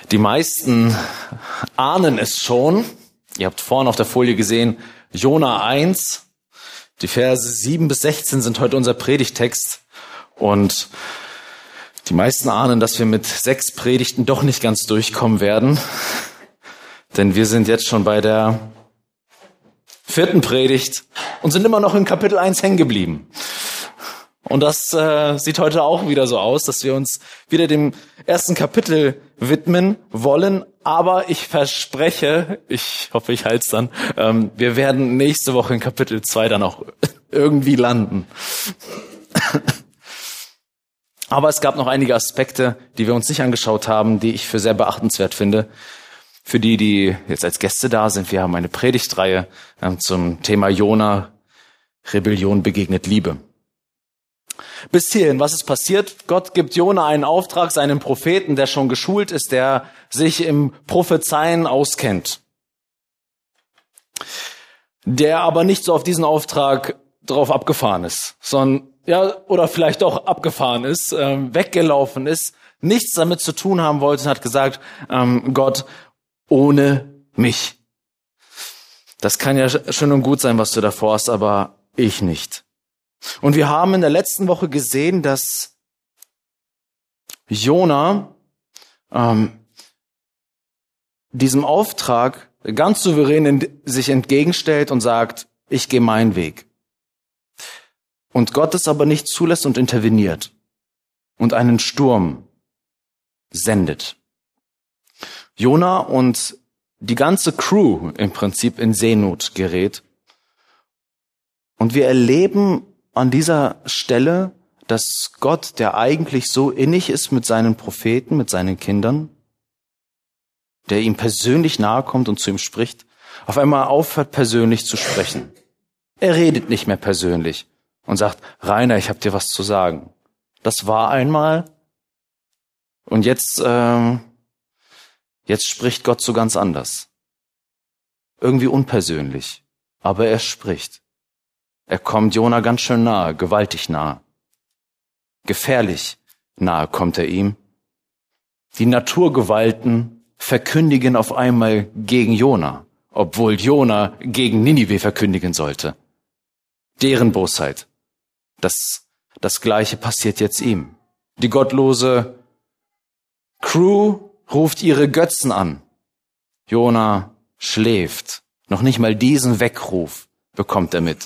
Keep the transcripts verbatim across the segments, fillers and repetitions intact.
Die meisten ahnen es schon. Ihr habt vorhin auf der Folie gesehen, Jona eins. Die Verse sieben bis sechzehn sind heute unser Predigtext. Und die meisten ahnen, dass wir mit sechs Predigten doch nicht ganz durchkommen werden. Denn wir sind jetzt schon bei der vierten Predigt und sind immer noch in Kapitel eins hängen geblieben. Und das äh, sieht heute auch wieder so aus, dass wir uns wieder dem ersten Kapitel widmen wollen. Aber ich verspreche, ich hoffe, ich halte es dann, ähm, wir werden nächste Woche in Kapitel zwei dann auch irgendwie landen. Aber es gab noch einige Aspekte, die wir uns nicht angeschaut haben, die ich für sehr beachtenswert finde. Für die, die jetzt als Gäste da sind, wir haben eine Predigtreihe ähm, zum Thema Jona, Rebellion begegnet Liebe. Bis hierhin, was ist passiert? Gott gibt Jona einen Auftrag, seinem Propheten, der schon geschult ist, der sich im Prophezeien auskennt. Der aber nicht so auf diesen Auftrag drauf abgefahren ist, sondern, ja, oder vielleicht auch abgefahren ist, ähm, weggelaufen ist, nichts damit zu tun haben wollte und hat gesagt, ähm, Gott, ohne mich. Das kann ja schön und gut sein, was du davor hast, aber ich nicht. Und wir haben in der letzten Woche gesehen, dass Jona ähm, diesem Auftrag ganz souverän in, sich entgegenstellt und sagt, ich gehe meinen Weg. Und Gott es aber nicht zulässt und interveniert und einen Sturm sendet. Jona und die ganze Crew im Prinzip in Seenot gerät. Und wir erleben an dieser Stelle, dass Gott, der eigentlich so innig ist mit seinen Propheten, mit seinen Kindern, der ihm persönlich nahe kommt und zu ihm spricht, auf einmal aufhört, persönlich zu sprechen. Er redet nicht mehr persönlich und sagt, Rainer, ich habe dir was zu sagen. Das war einmal und jetzt, äh, jetzt spricht Gott so ganz anders. Irgendwie unpersönlich, aber er spricht. Er kommt Jona ganz schön nahe, gewaltig nahe. Gefährlich nahe kommt er ihm. Die Naturgewalten verkündigen auf einmal gegen Jona, obwohl Jona gegen Ninive verkündigen sollte. Deren Bosheit. Das, das Gleiche passiert jetzt ihm. Die gottlose Crew ruft ihre Götzen an. Jona schläft. Noch nicht mal diesen Weckruf bekommt er mit.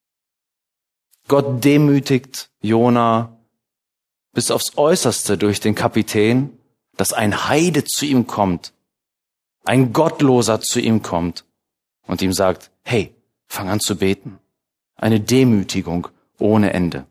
Gott demütigt Jona bis aufs Äußerste durch den Kapitän, dass ein Heide zu ihm kommt, ein Gottloser zu ihm kommt und ihm sagt, hey, fang an zu beten. Eine Demütigung ohne Ende.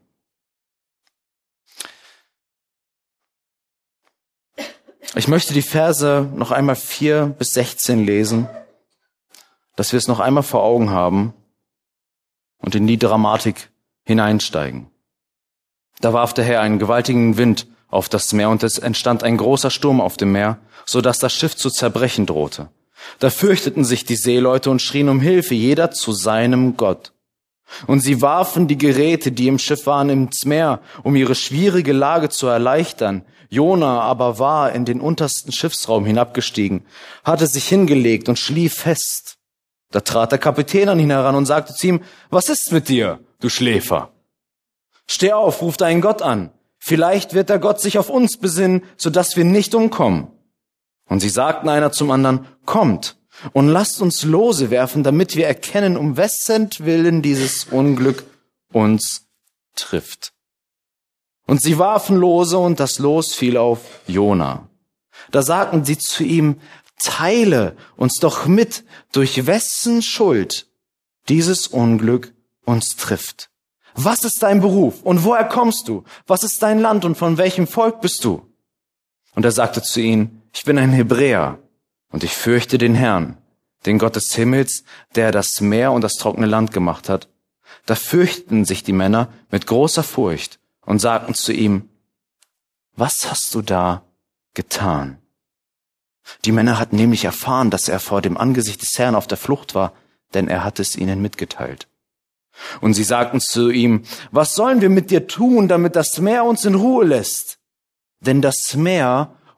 Ich möchte die Verse noch einmal vier bis sechzehn lesen, dass wir es noch einmal vor Augen haben und in die Dramatik hineinsteigen. Da warf der Herr einen gewaltigen Wind auf das Meer und es entstand ein großer Sturm auf dem Meer, so dass das Schiff zu zerbrechen drohte. Da fürchteten sich die Seeleute und schrien um Hilfe, jeder zu seinem Gott. Und sie warfen die Geräte, die im Schiff waren, ins Meer, um ihre schwierige Lage zu erleichtern. Jona aber war in den untersten Schiffsraum hinabgestiegen, hatte sich hingelegt und schlief fest. Da trat der Kapitän an ihn heran und sagte zu ihm, was ist mit dir, du Schläfer? Steh auf, ruf deinen Gott an. Vielleicht wird der Gott sich auf uns besinnen, sodass wir nicht umkommen. Und sie sagten einer zum anderen, kommt und lasst uns Lose werfen, damit wir erkennen, um wessen Willen dieses Unglück uns trifft. Und sie warfen Lose und das Los fiel auf Jona. Da sagten sie zu ihm, teile uns doch mit, durch wessen Schuld dieses Unglück uns trifft. Was ist dein Beruf und woher kommst du? Was ist dein Land und von welchem Volk bist du? Und er sagte zu ihnen, ich bin ein Hebräer und ich fürchte den Herrn, den Gott des Himmels, der das Meer und das trockene Land gemacht hat. Da fürchteten sich die Männer mit großer Furcht und sagten zu ihm, was hast du da getan? Die Männer hatten nämlich erfahren, dass er vor dem Angesicht des Herrn auf der Flucht war, denn er hatte es ihnen mitgeteilt. Und sie sagten zu ihm, was sollen wir mit dir tun, damit das Meer uns in Ruhe lässt? Denn das Meer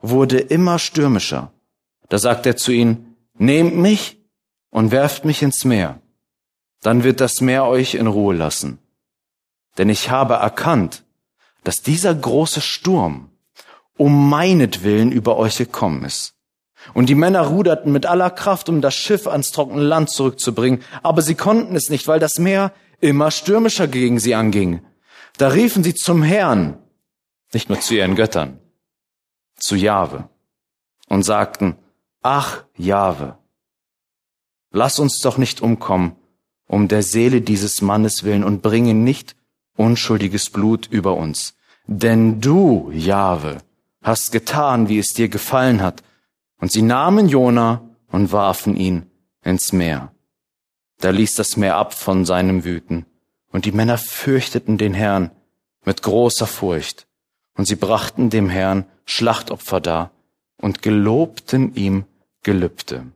wurde immer stürmischer. Da sagt er zu ihnen, nehmt mich und werft mich ins Meer. Dann wird das Meer euch in Ruhe lassen. Denn ich habe erkannt, dass dieser große Sturm um meinetwillen über euch gekommen ist. Und die Männer ruderten mit aller Kraft, um das Schiff ans trockene Land zurückzubringen. Aber sie konnten es nicht, weil das Meer immer stürmischer gegen sie anging. Da riefen sie zum Herrn, nicht nur zu ihren Göttern, zu Jahwe, und sagten, ach Jahwe, lass uns doch nicht umkommen, um der Seele dieses Mannes willen, und bringe nicht unschuldiges Blut über uns. Denn du, Jahwe, hast getan, wie es dir gefallen hat. Und sie nahmen Jona und warfen ihn ins Meer. Da ließ das Meer ab von seinem Wüten, und die Männer fürchteten den Herrn mit großer Furcht. Und sie brachten dem Herrn Schlachtopfer dar und gelobten ihm Gelübde.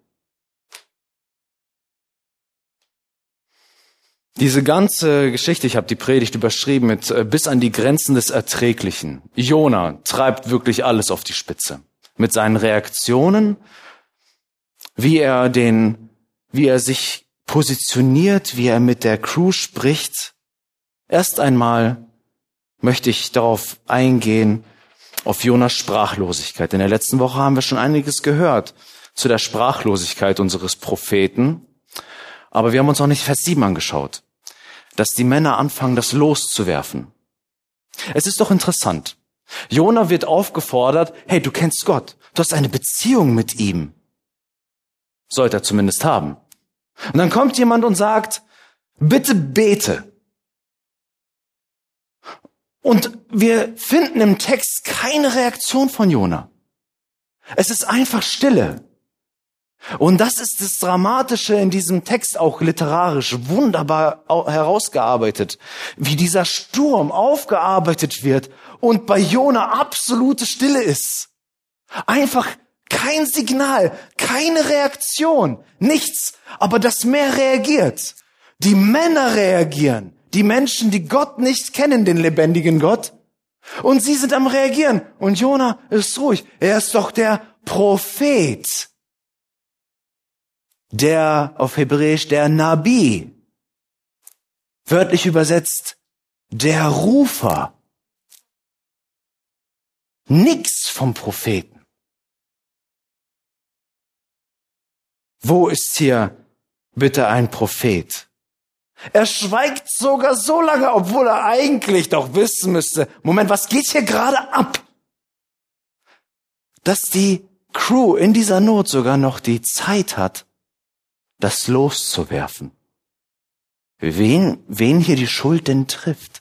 Diese ganze Geschichte, ich habe die Predigt überschrieben mit äh, bis an die Grenzen des Erträglichen. Jona treibt wirklich alles auf die Spitze. Mit seinen Reaktionen, wie er den, wie er sich positioniert, wie er mit der Crew spricht. Erst einmal möchte ich darauf eingehen, auf Jonas Sprachlosigkeit. In der letzten Woche haben wir schon einiges gehört zu der Sprachlosigkeit unseres Propheten. Aber wir haben uns noch nicht Vers sieben angeschaut, dass die Männer anfangen, das loszuwerfen. Es ist doch interessant. Jona wird aufgefordert, hey, du kennst Gott, du hast eine Beziehung mit ihm. Sollte er zumindest haben. Und dann kommt jemand und sagt, bitte bete. Und wir finden im Text keine Reaktion von Jona. Es ist einfach Stille. Und das ist das Dramatische in diesem Text, auch literarisch wunderbar herausgearbeitet, wie dieser Sturm aufgearbeitet wird und bei Jona absolute Stille ist. Einfach kein Signal, keine Reaktion, nichts, aber das Meer reagiert. Die Männer reagieren, die Menschen, die Gott nicht kennen, den lebendigen Gott. Und sie sind am Reagieren. Und Jona ist ruhig. Er ist doch der Prophet. Der auf Hebräisch der Nabi, wörtlich übersetzt der Rufer. Nix vom Propheten. Wo ist hier bitte ein Prophet? Er schweigt sogar so lange, obwohl er eigentlich doch wissen müsste, Moment, was geht hier gerade ab? Dass die Crew in dieser Not sogar noch die Zeit hat, das loszuwerfen. Wen, wen hier die Schuld denn trifft?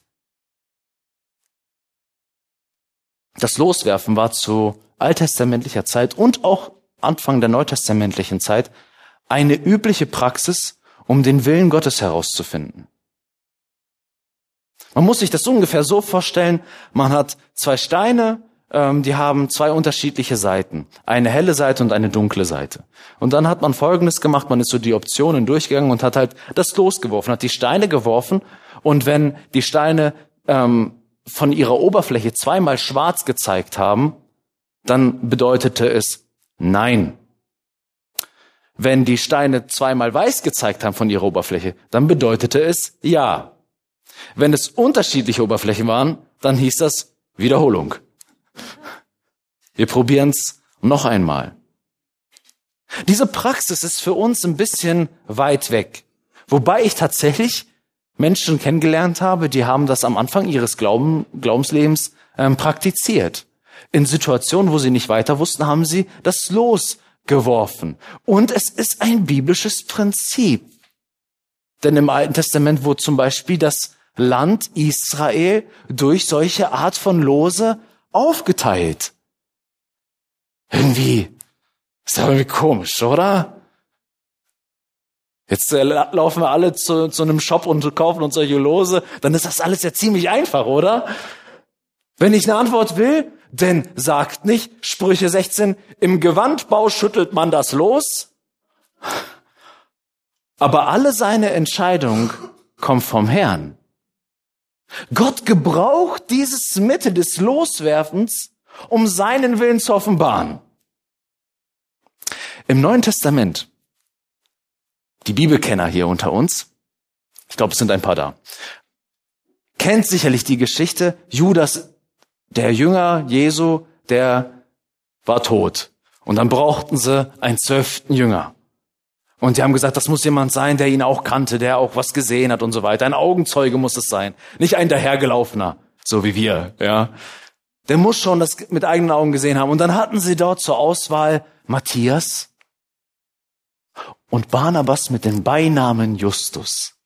Das Loswerfen war zu alttestamentlicher Zeit und auch Anfang der neutestamentlichen Zeit eine übliche Praxis, um den Willen Gottes herauszufinden. Man muss sich das ungefähr so vorstellen, man hat zwei Steine, die haben zwei unterschiedliche Seiten. Eine helle Seite und eine dunkle Seite. Und dann hat man Folgendes gemacht, man ist so die Optionen durchgegangen und hat halt das losgeworfen, hat die Steine geworfen, und wenn die Steine ähm, von ihrer Oberfläche zweimal schwarz gezeigt haben, dann bedeutete es Nein. Wenn die Steine zweimal weiß gezeigt haben von ihrer Oberfläche, dann bedeutete es Ja. Wenn es unterschiedliche Oberflächen waren, dann hieß das Wiederholung. Wir probieren's noch einmal. Diese Praxis ist für uns ein bisschen weit weg. Wobei ich tatsächlich Menschen kennengelernt habe, die haben das am Anfang ihres Glauben, Glaubenslebens ähm, praktiziert. In Situationen, wo sie nicht weiter wussten, haben sie das losgeworfen. Und es ist ein biblisches Prinzip. Denn im Alten Testament wurde zum Beispiel das Land Israel durch solche Art von Lose aufgeteilt. Irgendwie, ist doch irgendwie komisch, oder? Jetzt äh, laufen wir alle zu, zu einem Shop und kaufen uns solche Lose, dann ist das alles ja ziemlich einfach, oder? Wenn ich eine Antwort will, denn sagt nicht, Sprüche sechzehn, im Gewandbau schüttelt man das Los, aber alle seine Entscheidung kommt vom Herrn. Gott gebraucht dieses Mittel des Loswerfens, um seinen Willen zu offenbaren. Im Neuen Testament, die Bibelkenner hier unter uns, ich glaube, es sind ein paar da, kennt sicherlich die Geschichte, Judas, der Jünger Jesu, der war tot. Und dann brauchten sie einen zwölften Jünger. Und die haben gesagt, das muss jemand sein, der ihn auch kannte, der auch was gesehen hat und so weiter. Ein Augenzeuge muss es sein, nicht ein dahergelaufener, so wie wir. Ja, der muss schon das mit eigenen Augen gesehen haben. Und dann hatten sie dort zur Auswahl Matthias und Barnabas mit dem Beinamen Justus.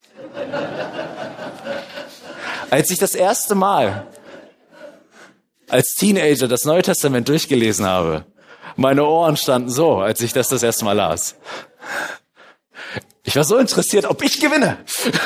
Als ich das erste Mal als Teenager das Neue Testament durchgelesen habe, meine Ohren standen so, als ich das das erste Mal las. Ich war so interessiert, ob ich gewinne.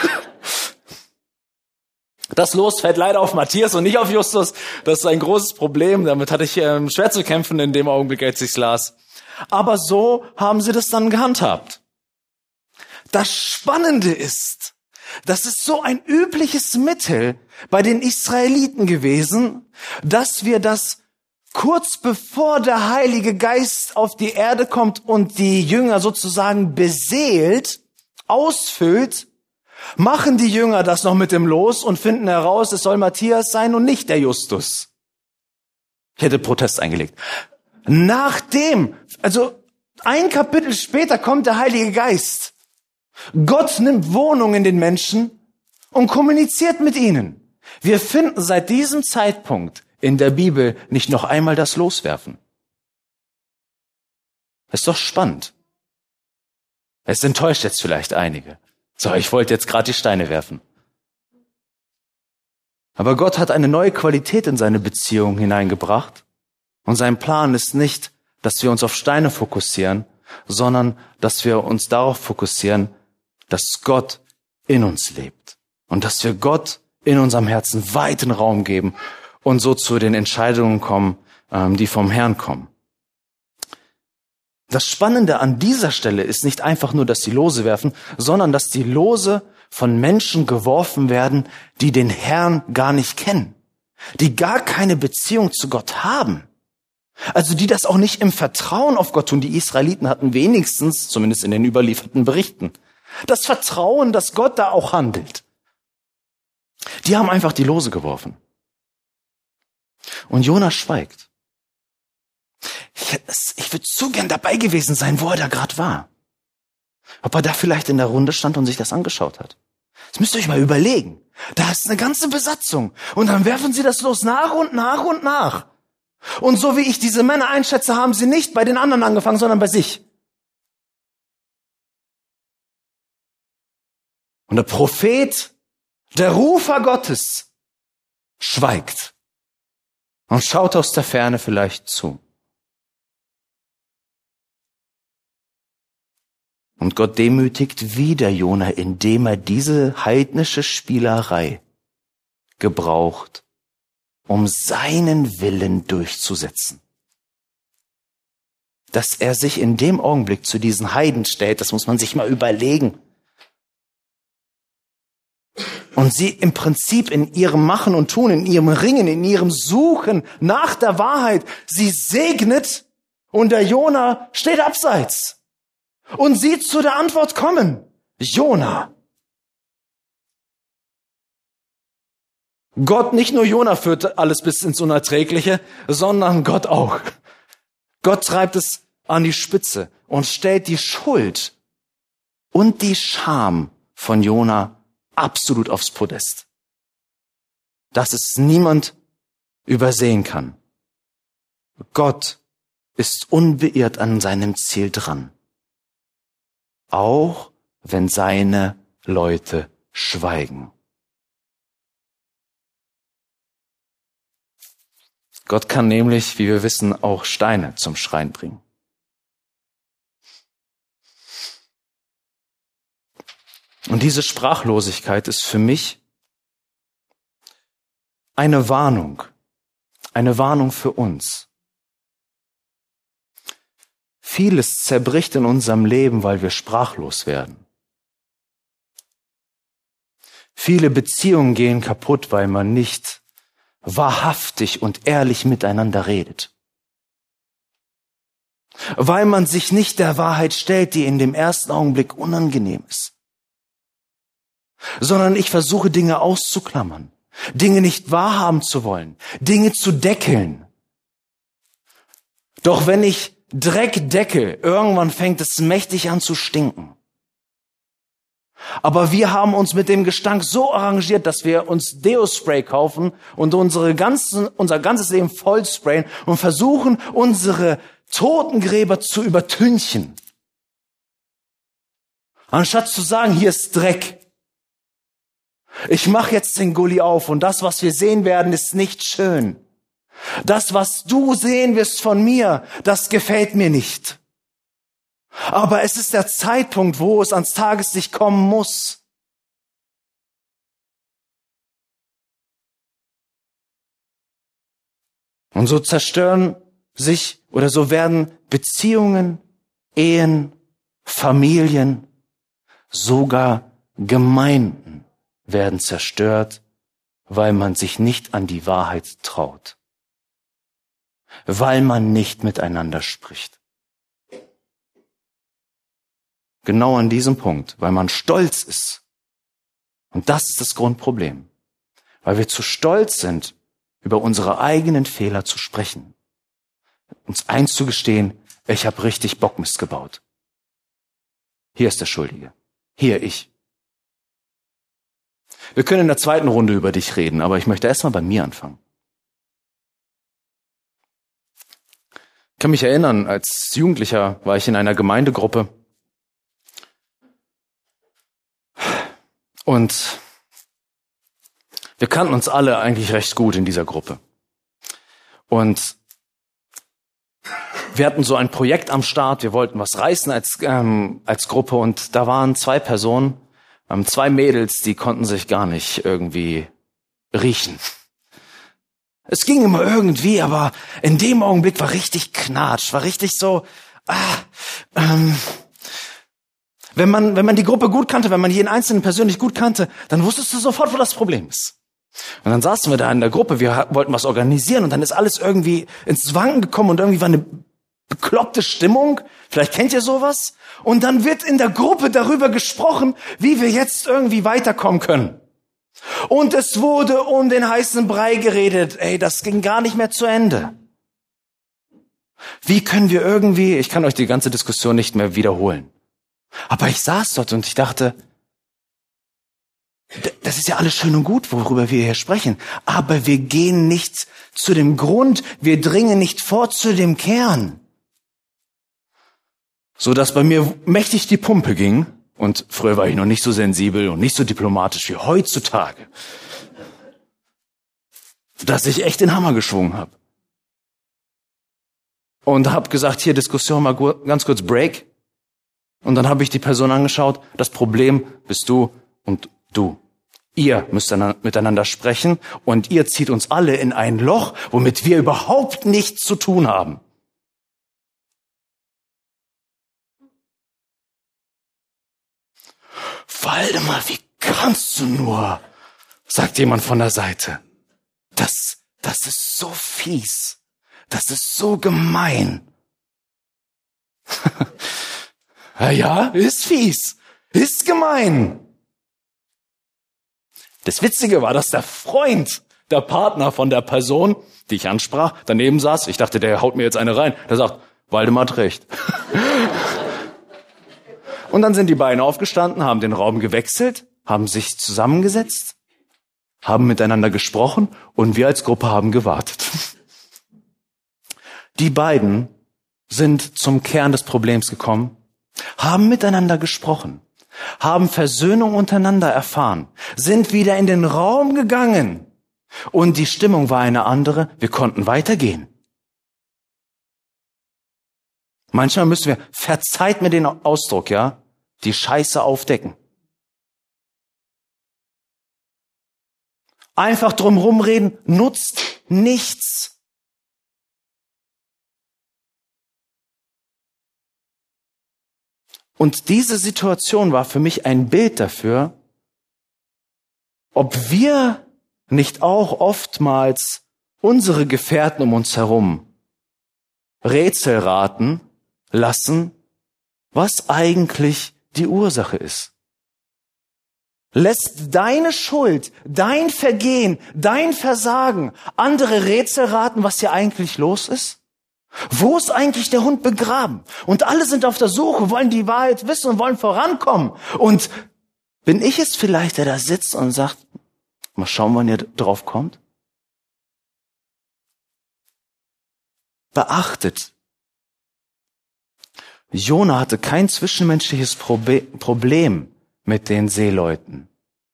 Das Los fällt leider auf Matthias und nicht auf Justus. Das ist ein großes Problem. Damit hatte ich ähm, schwer zu kämpfen in dem Augenblick, als ich es las. Aber so haben sie das dann gehandhabt. Das Spannende ist, das ist so ein übliches Mittel bei den Israeliten gewesen, dass wir das kurz bevor der Heilige Geist auf die Erde kommt und die Jünger sozusagen beseelt, ausfüllt, machen die Jünger das noch mit dem Los und finden heraus, es soll Matthias sein und nicht der Justus. Ich hätte Protest eingelegt. Nachdem, also ein Kapitel später kommt der Heilige Geist. Gott nimmt Wohnung in den Menschen und kommuniziert mit ihnen. Wir finden seit diesem Zeitpunkt in der Bibel nicht noch einmal das Loswerfen. Ist doch spannend. Es enttäuscht jetzt vielleicht einige. So, ich wollte jetzt gerade die Steine werfen. Aber Gott hat eine neue Qualität in seine Beziehung hineingebracht. Und sein Plan ist nicht, dass wir uns auf Steine fokussieren, sondern dass wir uns darauf fokussieren, dass Gott in uns lebt. Und dass wir Gott in unserem Herzen weiten Raum geben und so zu den Entscheidungen kommen, die vom Herrn kommen. Das Spannende an dieser Stelle ist nicht einfach nur, dass die Lose werfen, sondern dass die Lose von Menschen geworfen werden, die den Herrn gar nicht kennen, die gar keine Beziehung zu Gott haben. Also die das auch nicht im Vertrauen auf Gott tun. Die Israeliten hatten wenigstens, zumindest in den überlieferten Berichten, das Vertrauen, dass Gott da auch handelt. Die haben einfach die Lose geworfen. Und Jona schweigt. Ich, ich würde so gern dabei gewesen sein, wo er da gerade war. Ob er da vielleicht in der Runde stand und sich das angeschaut hat. Das müsst ihr euch mal überlegen. Da ist eine ganze Besatzung. Und dann werfen sie das Los nach und nach und nach. Und so wie ich diese Männer einschätze, haben sie nicht bei den anderen angefangen, sondern bei sich. Und der Prophet, der Rufer Gottes, schweigt und schaut aus der Ferne vielleicht zu. Und Gott demütigt wieder Jona, indem er diese heidnische Spielerei gebraucht, um seinen Willen durchzusetzen. Dass er sich in dem Augenblick zu diesen Heiden stellt, das muss man sich mal überlegen. Und sie im Prinzip in ihrem Machen und Tun, in ihrem Ringen, in ihrem Suchen nach der Wahrheit, sie segnet und der Jona steht abseits und sieht zu der Antwort kommen. Jona. Gott, nicht nur Jona führt alles bis ins Unerträgliche, sondern Gott auch. Gott treibt es an die Spitze und stellt die Schuld und die Scham von Jona absolut aufs Podest. Dass es niemand übersehen kann. Gott ist unbeirrt an seinem Ziel dran. Auch wenn seine Leute schweigen. Gott kann nämlich, wie wir wissen, auch Steine zum Schreien bringen. Und diese Sprachlosigkeit ist für mich eine Warnung, eine Warnung für uns. Vieles zerbricht in unserem Leben, weil wir sprachlos werden. Viele Beziehungen gehen kaputt, weil man nicht wahrhaftig und ehrlich miteinander redet. Weil man sich nicht der Wahrheit stellt, die in dem ersten Augenblick unangenehm ist. Sondern ich versuche Dinge auszuklammern, Dinge nicht wahrhaben zu wollen, Dinge zu deckeln. Doch wenn ich Dreck decke, irgendwann fängt es mächtig an zu stinken. Aber wir haben uns mit dem Gestank so arrangiert, dass wir uns Deo-Spray kaufen und unsere ganzen, unser ganzes Leben voll sprayen und versuchen, unsere Totengräber zu übertünchen. Anstatt zu sagen, hier ist Dreck. Ich mache jetzt den Gully auf und das, was wir sehen werden, ist nicht schön. Das, was du sehen wirst von mir, das gefällt mir nicht. Aber es ist der Zeitpunkt, wo es ans Tageslicht kommen muss. Und so zerstören sich oder so werden Beziehungen, Ehen, Familien, sogar Gemeinden werden zerstört, weil man sich nicht an die Wahrheit traut. Weil man nicht miteinander spricht. Genau an diesem Punkt, weil man stolz ist. Und das ist das Grundproblem. Weil wir zu stolz sind, über unsere eigenen Fehler zu sprechen. Uns einzugestehen, ich habe richtig Bockmist gebaut. Hier ist der Schuldige. Hier ich. Wir können in der zweiten Runde über dich reden, aber ich möchte erstmal bei mir anfangen. Ich kann mich erinnern, als Jugendlicher war ich in einer Gemeindegruppe und wir kannten uns alle eigentlich recht gut in dieser Gruppe. Und wir hatten so ein Projekt am Start, wir wollten was reißen als, ähm, als Gruppe und da waren zwei Personen, ähm, zwei Mädels, die konnten sich gar nicht irgendwie riechen. Es ging immer irgendwie, aber in dem Augenblick war richtig Knatsch, war richtig so, ah, ähm, wenn man, wenn man die Gruppe gut kannte, wenn man jeden Einzelnen persönlich gut kannte, dann wusstest du sofort, wo das Problem ist. Und dann saßen wir da in der Gruppe, wir wollten was organisieren und dann ist alles irgendwie ins Wanken gekommen und irgendwie war eine bekloppte Stimmung. Vielleicht kennt ihr sowas. Und dann wird in der Gruppe darüber gesprochen, wie wir jetzt irgendwie weiterkommen können. Und es wurde um den heißen Brei geredet. Ey, das ging gar nicht mehr zu Ende. Wie können wir irgendwie, ich kann euch die ganze Diskussion nicht mehr wiederholen. Aber ich saß dort und ich dachte, das ist ja alles schön und gut, worüber wir hier sprechen. Aber wir gehen nicht zu dem Grund, wir dringen nicht vor zu dem Kern. So dass bei mir mächtig die Pumpe ging. Und früher war ich noch nicht so sensibel und nicht so diplomatisch wie heutzutage. Dass ich echt den Hammer geschwungen habe. Und habe gesagt, hier Diskussion mal ganz kurz Break. Und dann habe ich die Person angeschaut. Das Problem bist du und du. Ihr müsst miteinander sprechen und ihr zieht uns alle in ein Loch, womit wir überhaupt nichts zu tun haben. Waldemar, wie kannst du nur? Sagt jemand von der Seite. Das, das ist so fies. Das ist so gemein. Ja, ist fies. Ist gemein. Das Witzige war, dass der Freund, der Partner von der Person, die ich ansprach, daneben saß. Ich dachte, der haut mir jetzt eine rein. Der sagt, Waldemar hat recht. Und dann sind die beiden aufgestanden, haben den Raum gewechselt, haben sich zusammengesetzt, haben miteinander gesprochen und wir als Gruppe haben gewartet. Die beiden sind zum Kern des Problems gekommen, haben miteinander gesprochen, haben Versöhnung untereinander erfahren, sind wieder in den Raum gegangen und die Stimmung war eine andere, wir konnten weitergehen. Manchmal müssen wir, verzeiht mir den Ausdruck, ja, die Scheiße aufdecken. Einfach drumherum reden nutzt nichts. Und diese Situation war für mich ein Bild dafür, ob wir nicht auch oftmals unsere Gefährten um uns herum Rätsel raten lassen, was eigentlich die Ursache ist? Lässt deine Schuld, dein Vergehen, dein Versagen andere Rätsel raten, was hier eigentlich los ist? Wo ist eigentlich der Hund begraben? Und alle sind auf der Suche, wollen die Wahrheit wissen und wollen vorankommen. Und bin ich es vielleicht, der da sitzt und sagt, mal schauen, wann ihr drauf kommt? Beachtet, Jona hatte kein zwischenmenschliches Probe- Problem mit den Seeleuten.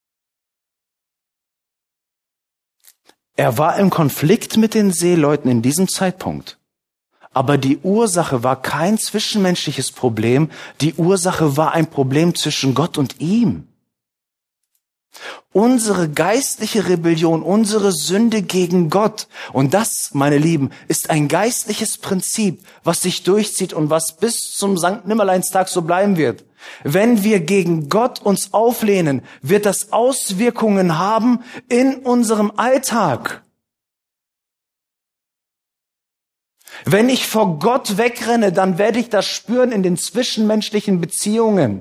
Er war im Konflikt mit den Seeleuten in diesem Zeitpunkt. Aber die Ursache war kein zwischenmenschliches Problem. Die Ursache war ein Problem zwischen Gott und ihm. Unsere geistliche Rebellion, unsere Sünde gegen Gott. Und das, meine Lieben, ist ein geistliches Prinzip, was sich durchzieht und was bis zum Sankt Nimmerleinstag so bleiben wird. Wenn wir gegen Gott uns auflehnen, wird das Auswirkungen haben in unserem Alltag. Wenn ich vor Gott wegrenne, dann werde ich das spüren in den zwischenmenschlichen Beziehungen.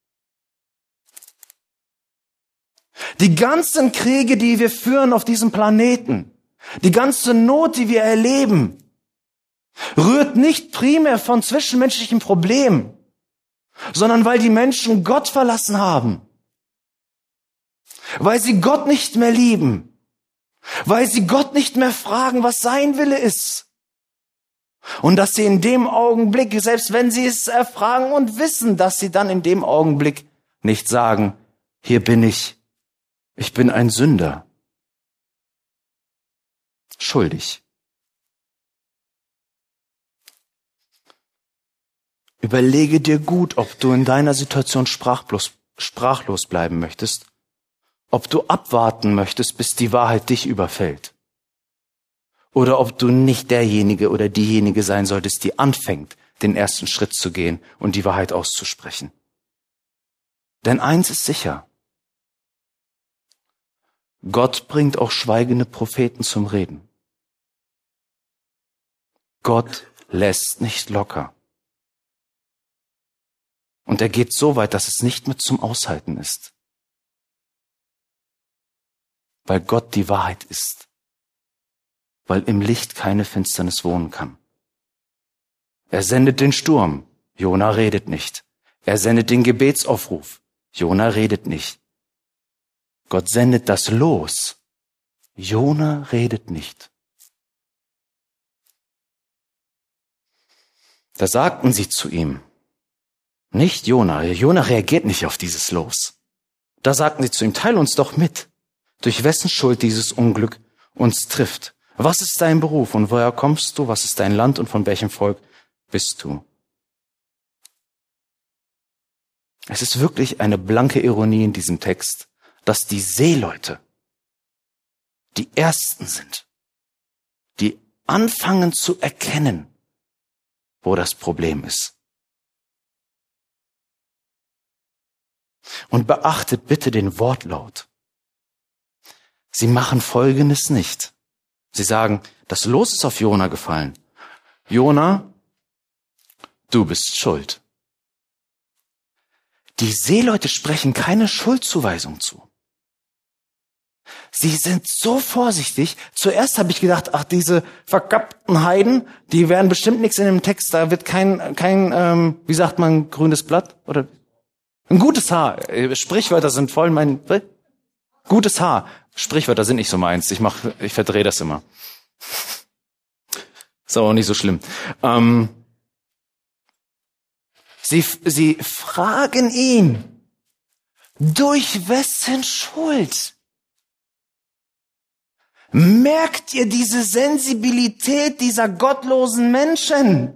Die ganzen Kriege, die wir führen auf diesem Planeten, die ganze Not, die wir erleben, rührt nicht primär von zwischenmenschlichen Problemen, sondern weil die Menschen Gott verlassen haben, weil sie Gott nicht mehr lieben, weil sie Gott nicht mehr fragen, was sein Wille ist. Und dass sie in dem Augenblick, selbst wenn sie es erfragen und wissen, dass sie dann in dem Augenblick nicht sagen, hier bin ich, ich bin ein Sünder, schuldig. Überlege dir gut, ob du in deiner Situation sprachlos, sprachlos bleiben möchtest, ob du abwarten möchtest, bis die Wahrheit dich überfällt. Oder ob du nicht derjenige oder diejenige sein solltest, die anfängt, den ersten Schritt zu gehen und die Wahrheit auszusprechen. Denn eins ist sicher: Gott bringt auch schweigende Propheten zum Reden. Gott lässt nicht locker. Und er geht so weit, dass es nicht mehr zum Aushalten ist. Weil Gott die Wahrheit ist. Weil im Licht keine Finsternis wohnen kann. Er sendet den Sturm, Jona redet nicht. Er sendet den Gebetsaufruf, Jona redet nicht. Gott sendet das Los, Jona redet nicht. Da sagten sie zu ihm, nicht Jona, Jona reagiert nicht auf dieses Los. Da sagten sie zu ihm, teil uns doch mit, durch wessen Schuld dieses Unglück uns trifft. Was ist dein Beruf und woher kommst du? Was ist dein Land und von welchem Volk bist du? Es ist wirklich eine blanke Ironie in diesem Text, dass die Seeleute die Ersten sind, die anfangen zu erkennen, wo das Problem ist. Und beachtet bitte den Wortlaut. Sie machen Folgendes nicht. Sie sagen, das Los ist auf Jona gefallen. Jona, du bist schuld. Die Seeleute sprechen keine Schuldzuweisung zu. Sie sind so vorsichtig. Zuerst habe ich gedacht, ach, diese verkappten Heiden, die werden bestimmt nichts in dem Text. Da wird kein, kein, ähm, wie sagt man, grünes Blatt oder ein gutes Haar. Sprichwörter sind voll mein gutes Haar. Sprichwörter sind nicht so meins. Ich mach, ich verdrehe das immer. Ist auch nicht so schlimm. Ähm, sie, sie fragen ihn, durch wessen Schuld? Merkt ihr diese Sensibilität dieser gottlosen Menschen?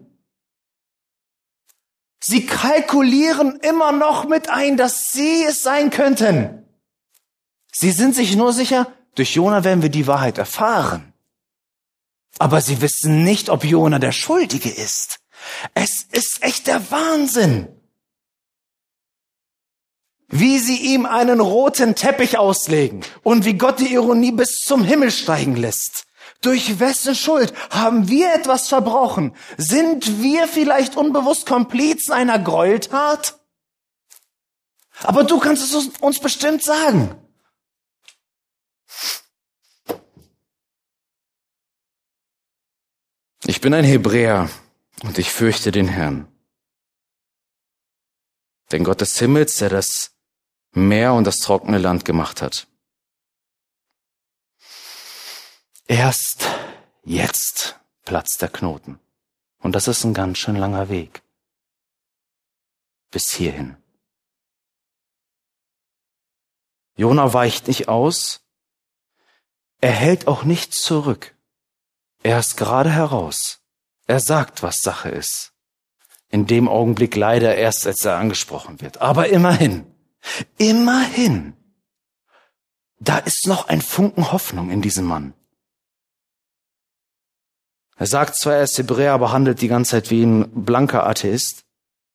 Sie kalkulieren immer noch mit ein, dass sie es sein könnten. Sie sind sich nur sicher, durch Jona werden wir die Wahrheit erfahren. Aber sie wissen nicht, ob Jona der Schuldige ist. Es ist echt der Wahnsinn. wie sie ihm einen roten Teppich auslegen und wie Gott die Ironie bis zum Himmel steigen lässt. Durch wessen Schuld haben wir etwas verbrochen? Sind wir vielleicht unbewusst Komplizen einer Gräueltat? Aber du kannst es uns bestimmt sagen. Ich bin ein Hebräer und ich fürchte den Herrn. Den Gott des Himmels, der das Meer und das trockene Land gemacht hat. Erst jetzt platzt der Knoten. Und das ist ein ganz schön langer Weg. Bis hierhin. Jona weicht nicht aus. Er hält auch nicht zurück. Er ist gerade heraus. Er sagt, was Sache ist. In dem Augenblick leider erst, als er angesprochen wird. Aber immerhin, immerhin, da ist noch ein Funken Hoffnung in diesem Mann. Er sagt zwar, er ist Hebräer, aber handelt die ganze Zeit wie ein blanker Atheist.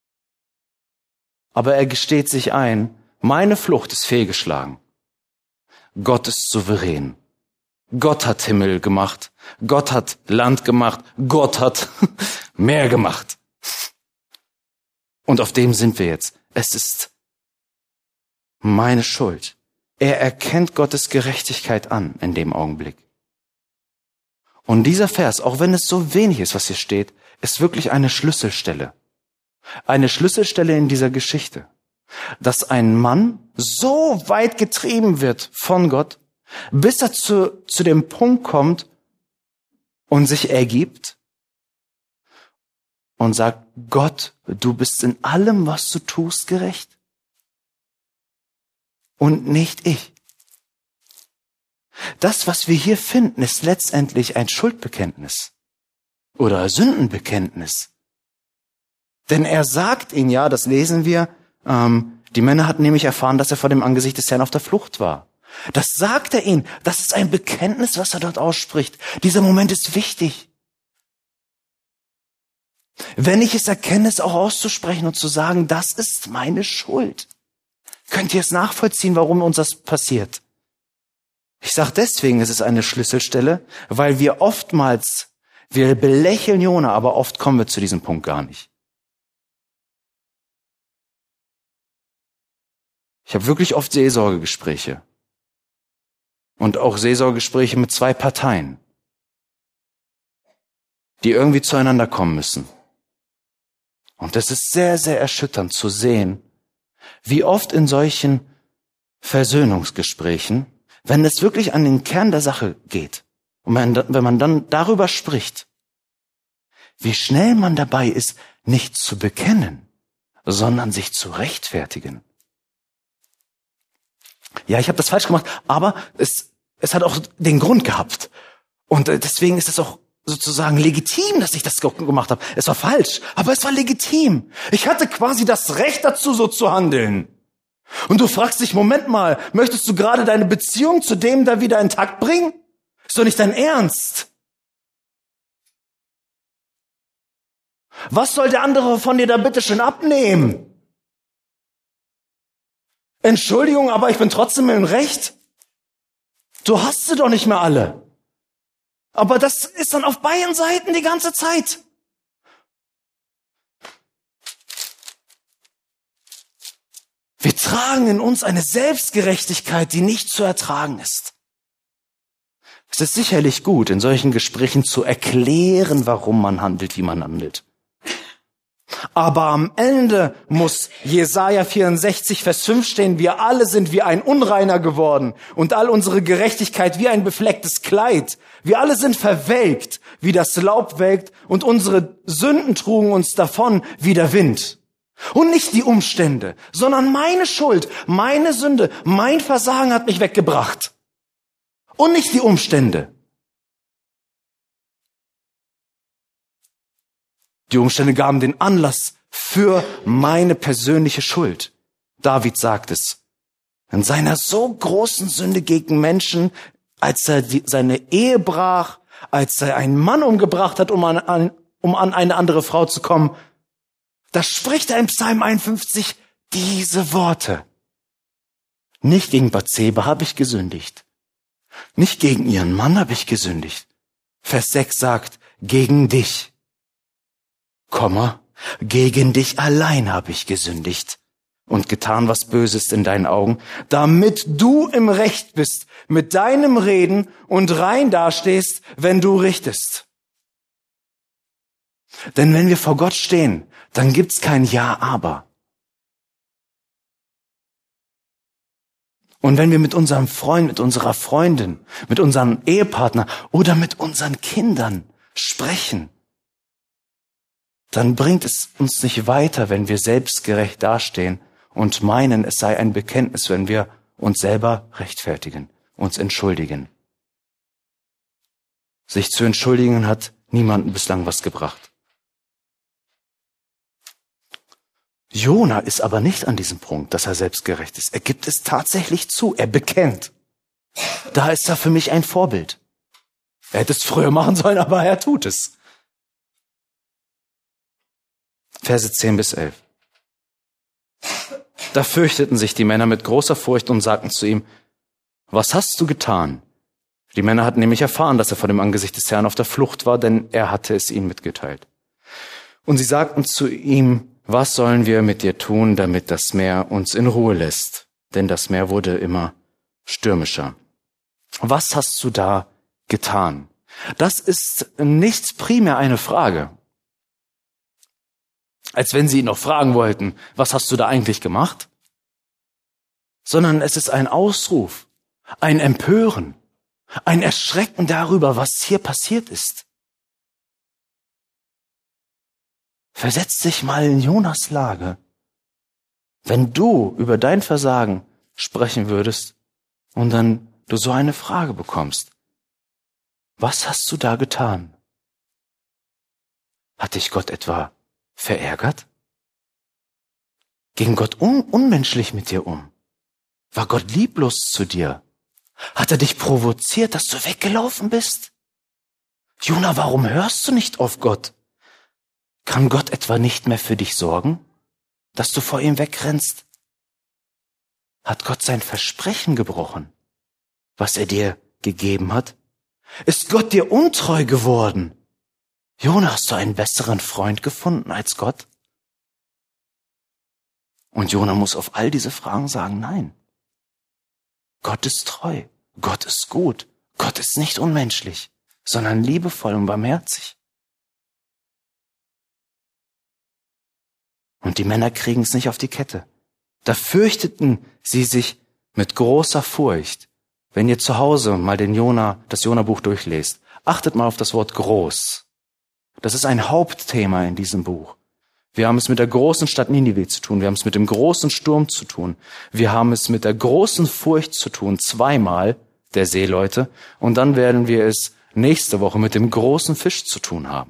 Aber er gesteht sich ein, meine Flucht ist fehlgeschlagen. Gott ist souverän. Gott hat Himmel gemacht. Gott hat Land gemacht. Gott hat Meer gemacht. Und auf dem sind wir jetzt. Es ist meine Schuld. Er erkennt Gottes Gerechtigkeit an in dem Augenblick. Und dieser Vers, auch wenn es so wenig ist, was hier steht, ist wirklich eine Schlüsselstelle. Eine Schlüsselstelle in dieser Geschichte. Dass ein Mann so weit getrieben wird von Gott, bis er zu, zu dem Punkt kommt und sich ergibt und sagt, Gott, du bist in allem, was du tust, gerecht. Und nicht ich. Das, was wir hier finden, ist letztendlich ein Schuldbekenntnis oder Sündenbekenntnis. Denn er sagt ihnen ja, das lesen wir, ähm, die Männer hatten nämlich erfahren, dass er vor dem Angesicht des Herrn auf der Flucht war. Das sagt er ihnen. Das ist ein Bekenntnis, was er dort ausspricht. Dieser Moment ist wichtig. Wenn ich es erkenne, es auch auszusprechen und zu sagen, das ist meine Schuld. Könnt ihr es nachvollziehen, warum uns das passiert? Ich sage deswegen, es ist eine Schlüsselstelle, weil wir oftmals, wir belächeln Jona, aber oft kommen wir zu diesem Punkt gar nicht. Ich habe wirklich oft Seelsorgegespräche. Und auch Seelsorgegespräche mit zwei Parteien, die irgendwie zueinander kommen müssen. Und es ist sehr, sehr erschütternd zu sehen, wie oft in solchen Versöhnungsgesprächen, wenn es wirklich an den Kern der Sache geht und wenn man dann darüber spricht, wie schnell man dabei ist, nicht zu bekennen, sondern sich zu rechtfertigen. Ja, ich habe das falsch gemacht, aber es, es hat auch den Grund gehabt. Und deswegen ist es auch sozusagen legitim, dass ich das gemacht habe. Es war falsch, aber es war legitim. Ich hatte quasi das Recht dazu, so zu handeln. Und du fragst dich, Moment mal, möchtest du gerade deine Beziehung zu dem da wieder intakt bringen? Ist doch nicht dein Ernst. Was soll der andere von dir da bitte schön abnehmen? Entschuldigung, aber ich bin trotzdem im Recht. Du hast sie doch nicht mehr alle. Aber das ist dann auf beiden Seiten die ganze Zeit. Wir tragen in uns eine Selbstgerechtigkeit, die nicht zu ertragen ist. Es ist sicherlich gut, in solchen Gesprächen zu erklären, warum man handelt, wie man handelt. Aber am Ende muss Jesaja vierundsechzig, Vers fünf stehen, wir alle sind wie ein Unreiner geworden und all unsere Gerechtigkeit wie ein beflecktes Kleid. Wir alle sind verwelkt, wie das Laub welkt, und unsere Sünden trugen uns davon wie der Wind. Und nicht die Umstände, sondern meine Schuld, meine Sünde, mein Versagen hat mich weggebracht. Und nicht die Umstände. Die Umstände gaben den Anlass für meine persönliche Schuld. David sagt es. In seiner so großen Sünde gegen Menschen, als er die, seine Ehe brach, als er einen Mann umgebracht hat, um an, an, um an eine andere Frau zu kommen, da spricht er in Psalm einundfünfzig diese Worte. Nicht gegen Bathseba habe ich gesündigt. Nicht gegen ihren Mann habe ich gesündigt. Vers sechs sagt, gegen dich, Komma, gegen dich allein habe ich gesündigt und getan, was Böses in deinen Augen, damit du im Recht bist mit deinem Reden und rein dastehst, wenn du richtest. Denn wenn wir vor Gott stehen, dann gibt's kein Ja, aber. Und wenn wir mit unserem Freund, mit unserer Freundin, mit unserem Ehepartner oder mit unseren Kindern sprechen, dann bringt es uns nicht weiter, wenn wir selbstgerecht dastehen und meinen, es sei ein Bekenntnis, wenn wir uns selber rechtfertigen, uns entschuldigen. Sich zu entschuldigen hat niemandem bislang was gebracht. Jona ist aber nicht an diesem Punkt, dass er selbstgerecht ist. Er gibt es tatsächlich zu, er bekennt. Da ist er für mich ein Vorbild. Er hätte es früher machen sollen, aber er tut es. Verse zehn bis elf. Da fürchteten sich die Männer mit großer Furcht und sagten zu ihm, was hast du getan? Die Männer hatten nämlich erfahren, dass er vor dem Angesicht des Herrn auf der Flucht war, denn er hatte es ihnen mitgeteilt. Und sie sagten zu ihm, was sollen wir mit dir tun, damit das Meer uns in Ruhe lässt? Denn das Meer wurde immer stürmischer. Was hast du da getan? Das ist nicht primär eine Frage. Als wenn sie ihn noch fragen wollten, was hast du da eigentlich gemacht? Sondern es ist ein Ausruf, ein Empören, ein Erschrecken darüber, was hier passiert ist. Versetz dich mal in Jonas Lage. Wenn du über dein Versagen sprechen würdest und dann du so eine Frage bekommst, was hast du da getan? Hat dich Gott etwa verärgert? Ging Gott un- unmenschlich mit dir um? War Gott lieblos zu dir? Hat er dich provoziert, dass du weggelaufen bist? Jona, warum hörst du nicht auf Gott? Kann Gott etwa nicht mehr für dich sorgen, dass du vor ihm wegrennst? Hat Gott sein Versprechen gebrochen, was er dir gegeben hat? Ist Gott dir untreu geworden? Jona, hast du einen besseren Freund gefunden als Gott? Und Jona muss auf all diese Fragen sagen, nein. Gott ist treu, Gott ist gut, Gott ist nicht unmenschlich, sondern liebevoll und barmherzig. Und die Männer kriegen es nicht auf die Kette. Da fürchteten sie sich mit großer Furcht. Wenn ihr zu Hause mal den Jona, das Jona-Buch durchlest, achtet mal auf das Wort groß. Das ist ein Hauptthema in diesem Buch. Wir haben es mit der großen Stadt Ninive zu tun. Wir haben es mit dem großen Sturm zu tun. Wir haben es mit der großen Furcht zu tun, zweimal der Seeleute. Und dann werden wir es nächste Woche mit dem großen Fisch zu tun haben.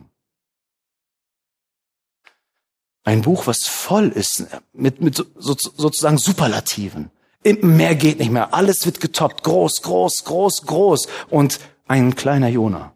Ein Buch, was voll ist mit, mit so, sozusagen Superlativen. Mehr geht nicht mehr. Alles wird getoppt. Groß, groß, groß, groß. Und ein kleiner Jona.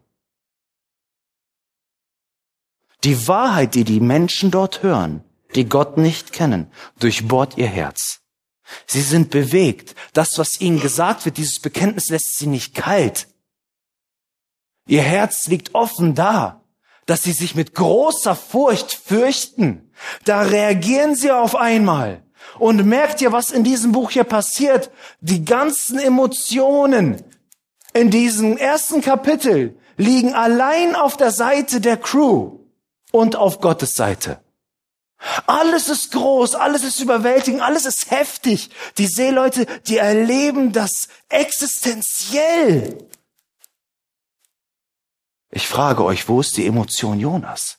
Die Wahrheit, die die Menschen dort hören, die Gott nicht kennen, durchbohrt ihr Herz. Sie sind bewegt. Das, was ihnen gesagt wird, dieses Bekenntnis lässt sie nicht kalt. Ihr Herz liegt offen da, dass sie sich mit großer Furcht fürchten. Da reagieren sie auf einmal. Und merkt ihr, was in diesem Buch hier passiert? Die ganzen Emotionen in diesem ersten Kapitel liegen allein auf der Seite der Crew und auf Gottes Seite. Alles ist groß, alles ist überwältigend, alles ist heftig. Die Seeleute, die erleben das existenziell. Ich frage euch, wo ist die Emotion Jonas?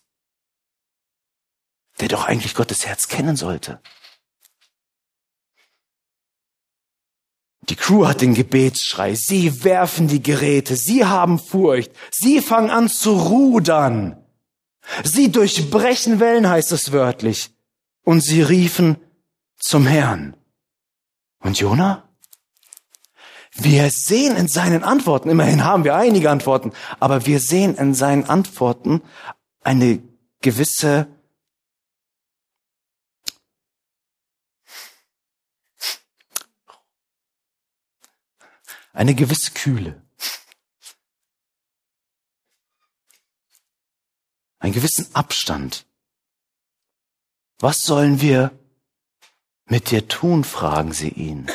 Der doch eigentlich Gottes Herz kennen sollte. Die Crew hat den Gebetsschrei, sie werfen die Geräte, sie haben Furcht, sie fangen an zu rudern. Sie durchbrechen Wellen, heißt es wörtlich. Und sie riefen zum Herrn. Und Jona? Wir sehen in seinen Antworten, immerhin haben wir einige Antworten, aber wir sehen in seinen Antworten eine gewisse eine gewisse Kühle, einen gewissen Abstand. Was sollen wir mit dir tun, fragen sie ihn.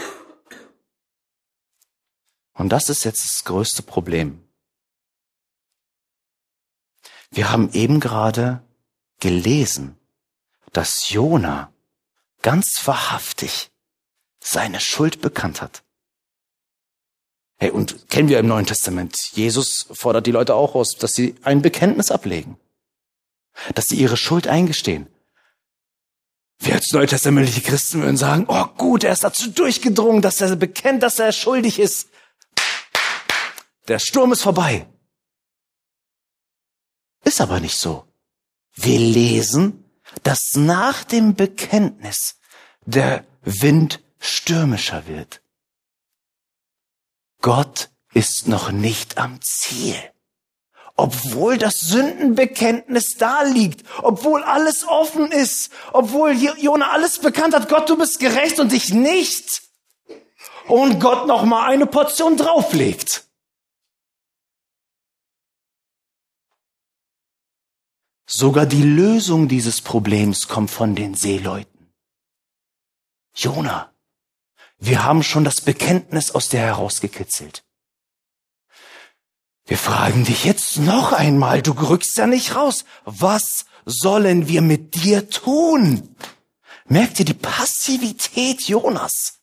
Und das ist jetzt das größte Problem. Wir haben eben gerade gelesen, dass Jona ganz wahrhaftig seine Schuld bekannt hat. Hey, und kennen wir im Neuen Testament, Jesus fordert die Leute auch aus, dass sie ein Bekenntnis ablegen, dass sie ihre Schuld eingestehen. Wir als neutestamentliche Christen würden sagen, oh gut, er ist dazu durchgedrungen, dass er bekennt, dass er schuldig ist. Der Sturm ist vorbei. Ist aber nicht so. Wir lesen, dass nach dem Bekenntnis der Wind stürmischer wird. Gott ist noch nicht am Ziel. Obwohl das Sündenbekenntnis da liegt, obwohl alles offen ist, obwohl Jona alles bekannt hat, Gott, du bist gerecht und ich nicht. Und Gott noch mal eine Portion drauflegt. Sogar die Lösung dieses Problems kommt von den Seeleuten. Jona, wir haben schon das Bekenntnis aus dir herausgekitzelt. Wir fragen dich jetzt noch einmal, du rückst ja nicht raus. Was sollen wir mit dir tun? Merkt ihr die Passivität Jonas?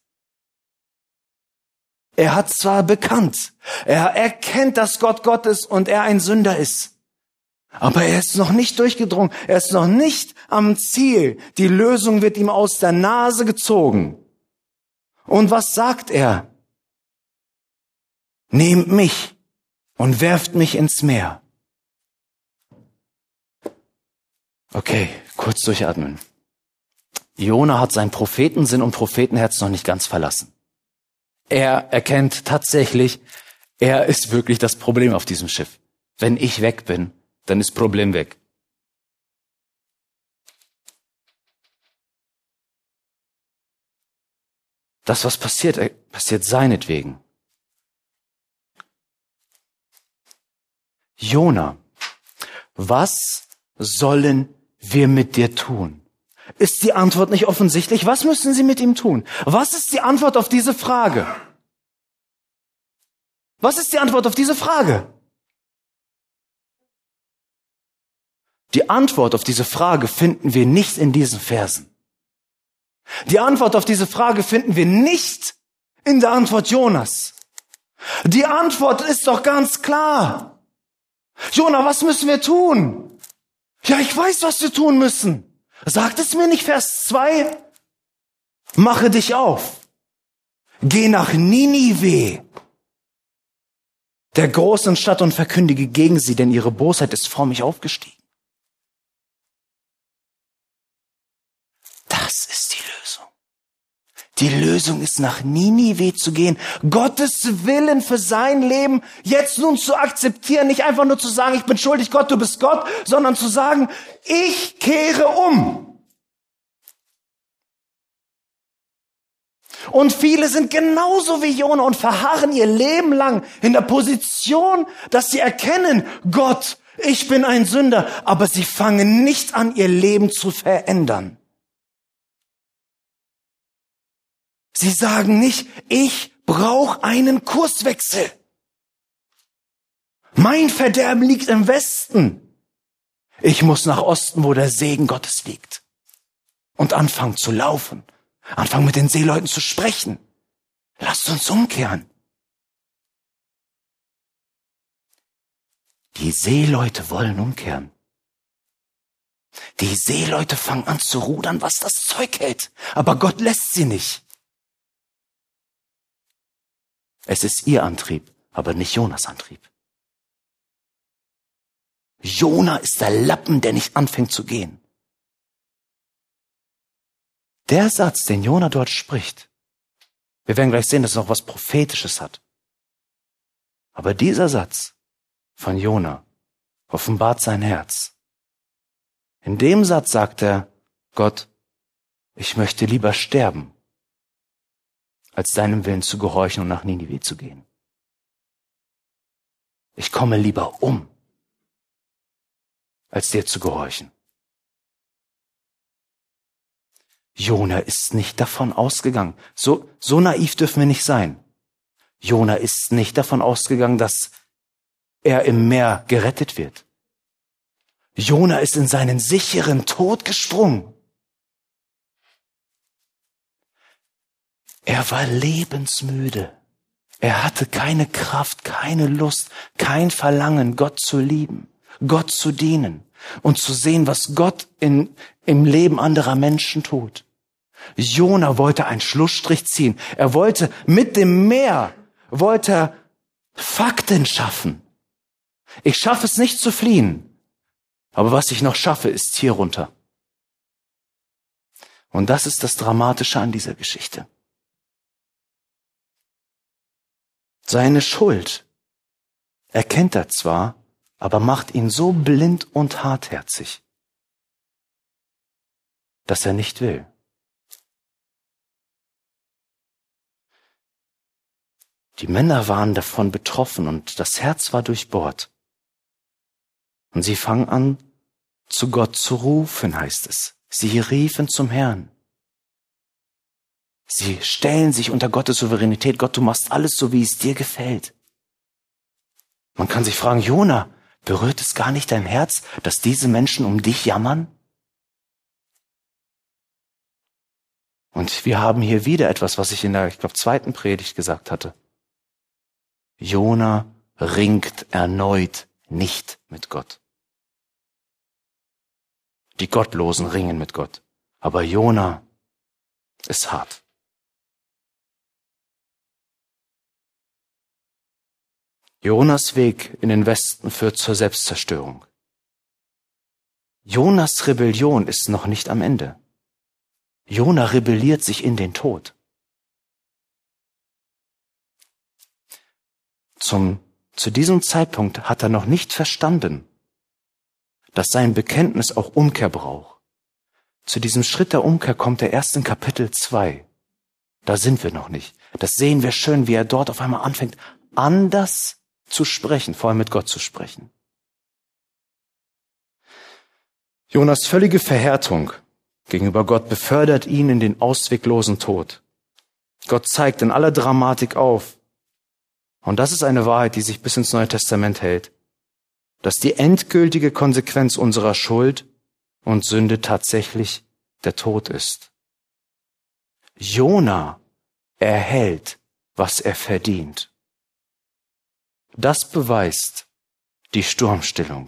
Er hat zwar bekannt, er erkennt, dass Gott Gott ist und er ein Sünder ist. Aber er ist noch nicht durchgedrungen, er ist noch nicht am Ziel. Die Lösung wird ihm aus der Nase gezogen. Und was sagt er? Nehmt mich und werft mich ins Meer. Okay, kurz durchatmen. Jona hat seinen Prophetensinn und Prophetenherz noch nicht ganz verlassen. Er erkennt tatsächlich, er ist wirklich das Problem auf diesem Schiff. Wenn ich weg bin, dann ist Problem weg. Das, was passiert, passiert seinetwegen. Jona, was sollen wir mit dir tun? Ist die Antwort nicht offensichtlich? Was müssen sie mit ihm tun? Was ist die Antwort auf diese Frage? Was ist die Antwort auf diese Frage? Die Antwort auf diese Frage finden wir nicht in diesen Versen. Die Antwort auf diese Frage finden wir nicht in der Antwort Jonas. Die Antwort ist doch ganz klar. Jona, was müssen wir tun? Ja, ich weiß, was wir tun müssen. Sagt es mir nicht Vers zwei? Mache dich auf. Geh nach Ninive, der großen Stadt, und verkündige gegen sie, denn ihre Bosheit ist vor mich aufgestiegen. Das ist die Lösung. Die Lösung ist, nach Ninive zu gehen, Gottes Willen für sein Leben jetzt nun zu akzeptieren, nicht einfach nur zu sagen, ich bin schuldig, Gott, du bist Gott, sondern zu sagen, ich kehre um. Und viele sind genauso wie Jona und verharren ihr Leben lang in der Position, dass sie erkennen, Gott, ich bin ein Sünder, aber sie fangen nicht an, ihr Leben zu verändern. Sie sagen nicht, ich brauche einen Kurswechsel. Mein Verderben liegt im Westen. Ich muss nach Osten, wo der Segen Gottes liegt. Und anfangen zu laufen. Anfangen mit den Seeleuten zu sprechen. Lasst uns umkehren. Die Seeleute wollen umkehren. Die Seeleute fangen an zu rudern, was das Zeug hält. Aber Gott lässt sie nicht. Es ist ihr Antrieb, aber nicht Jonas Antrieb. Jona ist der Lappen, der nicht anfängt zu gehen. Der Satz, den Jona dort spricht, wir werden gleich sehen, dass es noch was Prophetisches hat. Aber dieser Satz von Jona offenbart sein Herz. In dem Satz sagt er, Gott, ich möchte lieber sterben, als deinem Willen zu gehorchen und nach Ninive zu gehen. Ich komme lieber um, als dir zu gehorchen. Jona ist nicht davon ausgegangen. So, so naiv dürfen wir nicht sein. Jona ist nicht davon ausgegangen, dass er im Meer gerettet wird. Jona ist in seinen sicheren Tod gesprungen. Er war lebensmüde. Er hatte keine Kraft, keine Lust, kein Verlangen, Gott zu lieben, Gott zu dienen und zu sehen, was Gott in, im Leben anderer Menschen tut. Jona wollte einen Schlussstrich ziehen. Er wollte mit dem Meer, wollte er Fakten schaffen. Ich schaffe es nicht zu fliehen, aber was ich noch schaffe, ist hier runter. Und das ist das Dramatische an dieser Geschichte. Seine Schuld erkennt er zwar, aber macht ihn so blind und hartherzig, dass er nicht will. Die Männer waren davon betroffen und das Herz war durchbohrt. Und sie fangen an, zu Gott zu rufen, heißt es. Sie riefen zum Herrn. Sie stellen sich unter Gottes Souveränität. Gott, du machst alles so, wie es dir gefällt. Man kann sich fragen, Jona, berührt es gar nicht dein Herz, dass diese Menschen um dich jammern? Und wir haben hier wieder etwas, was ich in der, ich glaube, zweiten Predigt gesagt hatte. Jona ringt erneut nicht mit Gott. Die Gottlosen ringen mit Gott. Aber Jona ist hart. Jonas Weg in den Westen führt zur Selbstzerstörung. Jonas Rebellion ist noch nicht am Ende. Jona rebelliert sich in den Tod. Zum, zu diesem Zeitpunkt hat er noch nicht verstanden, dass sein Bekenntnis auch Umkehr braucht. Zu diesem Schritt der Umkehr kommt er erst in Kapitel zwei. Da sind wir noch nicht. Das sehen wir schön, wie er dort auf einmal anfängt, anders zu sprechen, vor allem mit Gott zu sprechen. Jonas völlige Verhärtung gegenüber Gott befördert ihn in den ausweglosen Tod. Gott zeigt in aller Dramatik auf, und das ist eine Wahrheit, die sich bis ins Neue Testament hält, dass die endgültige Konsequenz unserer Schuld und Sünde tatsächlich der Tod ist. Jona erhält, was er verdient. Das beweist die Sturmstillung.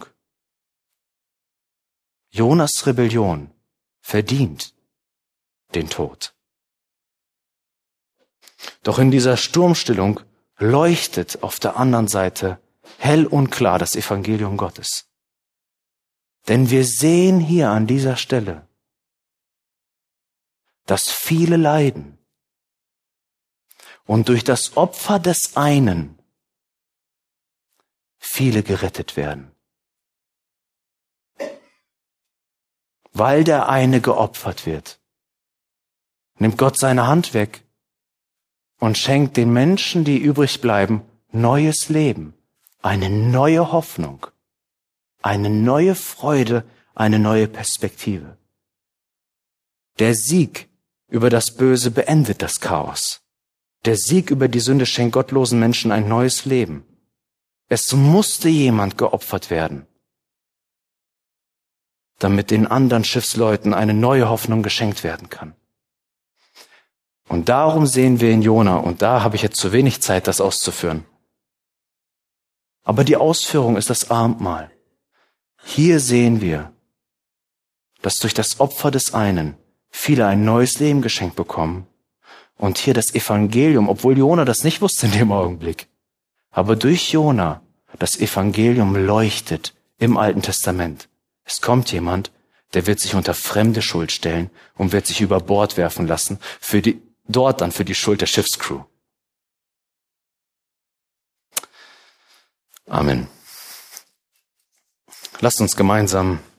Jonas Rebellion verdient den Tod. Doch in dieser Sturmstillung leuchtet auf der anderen Seite hell und klar das Evangelium Gottes. Denn wir sehen hier an dieser Stelle, dass viele leiden und durch das Opfer des einen viele gerettet werden. Weil der eine geopfert wird, nimmt Gott seine Hand weg und schenkt den Menschen, die übrig bleiben, neues Leben, eine neue Hoffnung, eine neue Freude, eine neue Perspektive. Der Sieg über das Böse beendet das Chaos. Der Sieg über die Sünde schenkt gottlosen Menschen ein neues Leben. Es musste jemand geopfert werden, damit den anderen Schiffsleuten eine neue Hoffnung geschenkt werden kann. Und darum sehen wir in Jona, und da habe ich jetzt zu wenig Zeit, das auszuführen. Aber die Ausführung ist das Abendmahl. Hier sehen wir, dass durch das Opfer des einen viele ein neues Leben geschenkt bekommen. Und hier das Evangelium, obwohl Jona das nicht wusste in dem Augenblick. Aber durch Jona, das Evangelium leuchtet im Alten Testament. Es kommt jemand, der wird sich unter fremde Schuld stellen und wird sich über Bord werfen lassen, für die, dort dann für die Schuld der Schiffscrew. Amen. Lasst uns gemeinsam